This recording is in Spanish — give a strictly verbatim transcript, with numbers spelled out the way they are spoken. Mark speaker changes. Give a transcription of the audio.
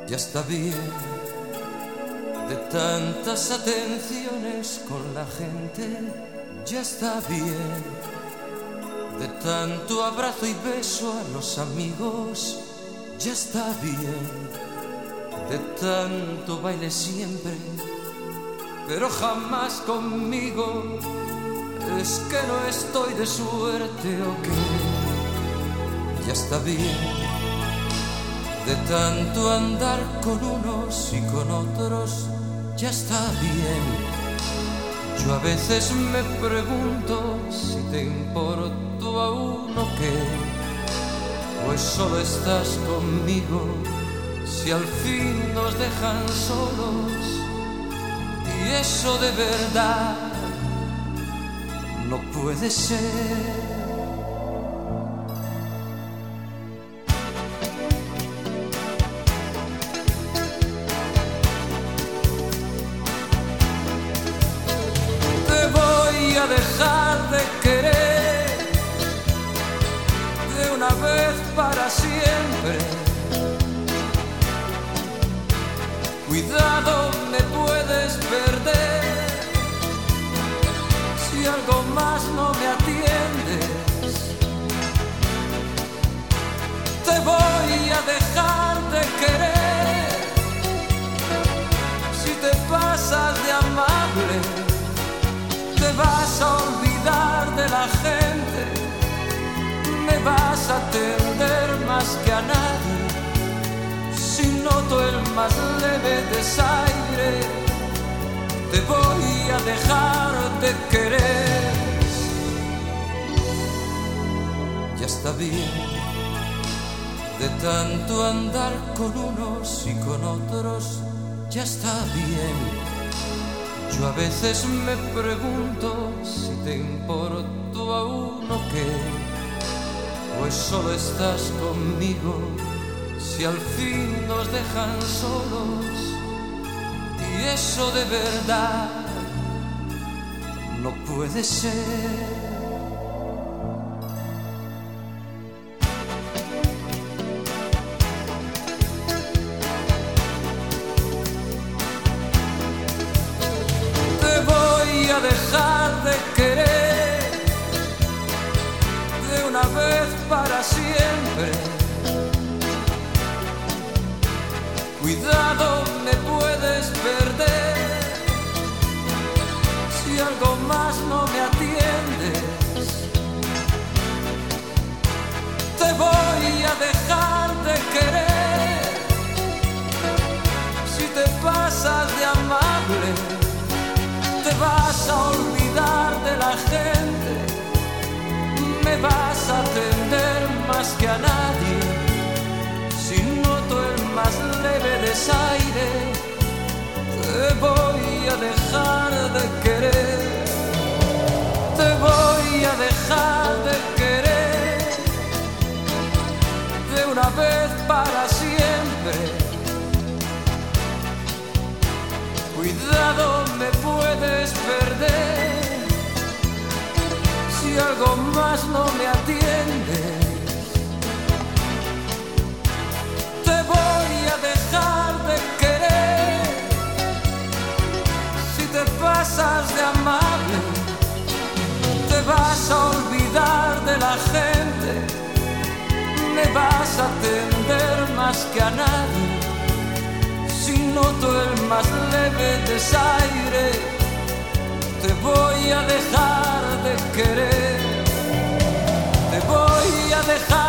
Speaker 1: Ya está bien de tantas atenciones con la gente. Ya está bien de tanto abrazo y beso a los amigos. Ya está bien de tanto baile siempre, pero jamás conmigo. Es que no estoy de suerte o qué. Ya está bien de tanto andar con unos y con otros. Ya está bien. Yo a veces me pregunto si te importo a uno qué. Pues solo estás conmigo si al fin nos dejan solos. Y eso de verdad no puede ser. Te voy a dejar de querer de una vez para siempre. Cuidado, me puedes perder si algo más no me atiendes. Te voy a dejar de querer si te pasas de amable. Te vas a olvidar de la gente, me vas a atender más que a nadie. Si noto el más leve desaire, te voy a dejar de querer. Ya está bien de tanto andar con unos y con otros. Ya está bien. Yo a veces me pregunto si te importo a uno qué. Pues solo estás conmigo si al fin nos dejan solos. Y eso de verdad no puede ser. Te voy a dejar de querer de una vez para siempre. Cuidado, me puedes perder si algo más no me atiendes. Te voy a dejar de querer si te pasas de amable. Te vas a olvidar de la gente, me vas a atender más que a nadie. Si noto el más leve desaire, te voy a dejar de querer. Te voy a dejar de querer de una vez para siempre. Cuidado, me puedes perder si algo más no me atiendes. Te voy a dejar de querer si te pasas de amable. Te vas a olvidar de la gente, me vas a atender más que a nadie. Si noto el más leve desaire, te voy a dejar de querer. Te voy a dejar